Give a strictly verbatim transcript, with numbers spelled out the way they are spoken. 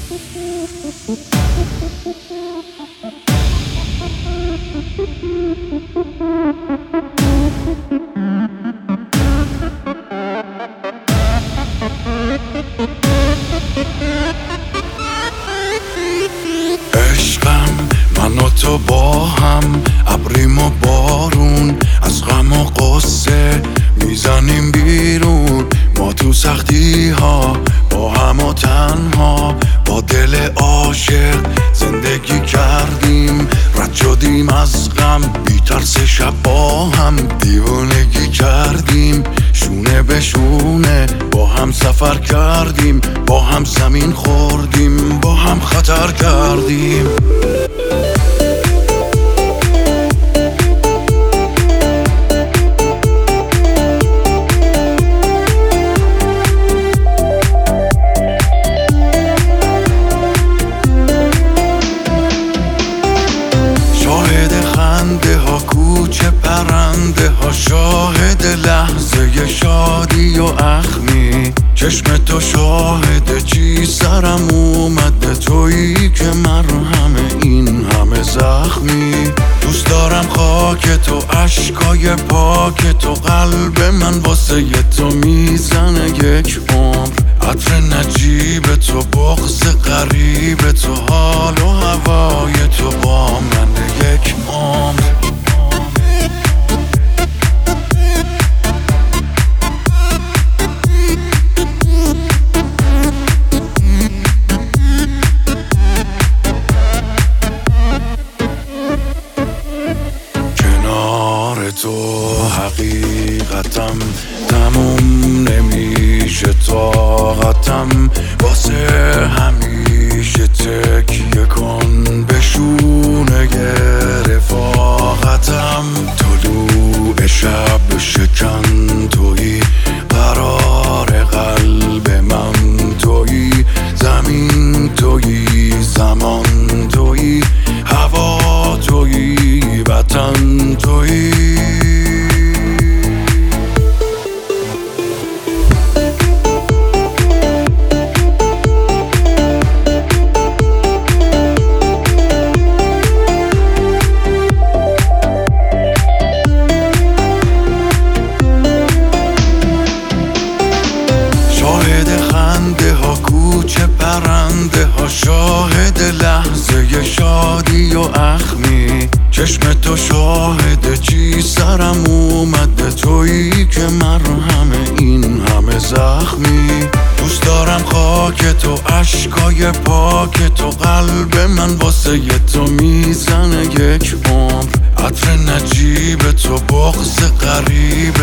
عشقم من و تو با هم، ابریم و بارون، از غم و قصه میزنیم بیرون. ما تو سختی ها با هم و تنها، با دل عاشق زندگی کردیم. رد شدیم از غم بی ترس، شب با هم دیوونگی کردیم. شونه به شونه با هم سفر کردیم، با هم زمین خوردیم، با هم خطر کردیم. کوچه پرنده ها، شاهد لحظه شادی و اخمی. چشم تو شاهد چی سرم اومده، تویی که مرهم این همه زخمی. دوست دارم خاک تو، عشقای پاک تو، قلب من واسه تو میزنه یک عمر. عطر نجیب تو، بغض غریب تو، حال و هوای تو با من یک عمر. تو حقیقتم تموم نمیشه، طاقتم واسه همیشه تکیه کن به شونه رفاقتم. طلوع شب شکن تویی، قرار قلب من تویی، زمین تویی، زمان تویی، هوا تویی، وطن تویی. کوچه پرنده ها، شاهد لحظه شادی و اخمی. چشم تو شاهد چی سرم اومده، تویی که مرهم این همه زخمی. دوست دارم خاک تو، عشقای پاک تو، قلب من واسه تو میزنه یک عمر. عطر نجیب تو، بغض غریب